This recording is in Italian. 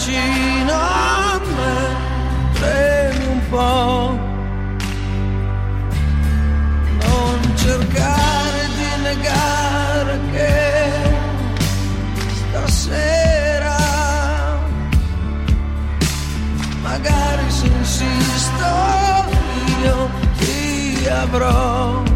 vicino a me, premi un po'. Non cercare di negare che stasera magari se insisto io ti avrò.